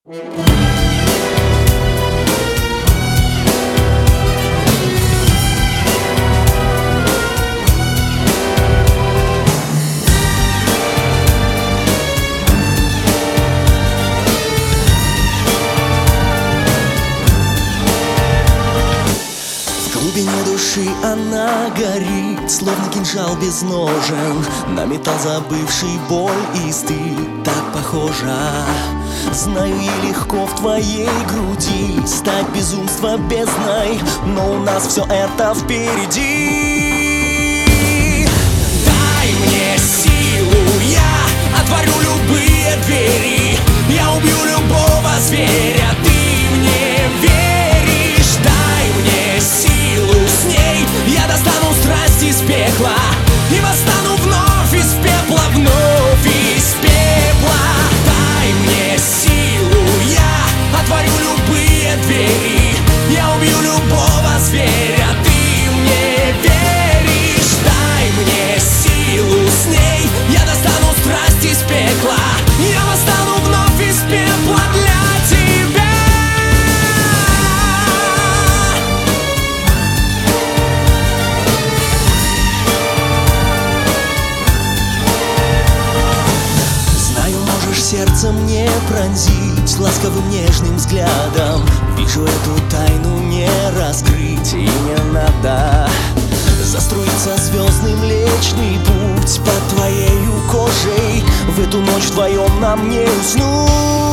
В глубине души она горит, словно кинжал без ножен, на металл забывший боль и стыд так похожа. Знаю, ей легко в твоей груди стать безумство бездной, но у нас все это впереди. Дай мне силу, я отворю любые двери, я убью любого зверя, ты мне веришь? Дай мне силу, с ней я достану страсть из пекла и восстану вновь из пепла, вновь из пепла. Дай мне силу, я отворю любые двери, я убью любого зверя, ты мне веришь? Дай мне силу, с ней я достану страсть из пекла, я восстану вновь из пепла для тебя. Знаю, можешь сердце мне пронзить ласковым нежным взглядом, вижу, эту тайну не раскрыть и не надо. Заструится звездный Млечный Путь под твоею кожей, в эту ночь вдвоем нам не уснуть.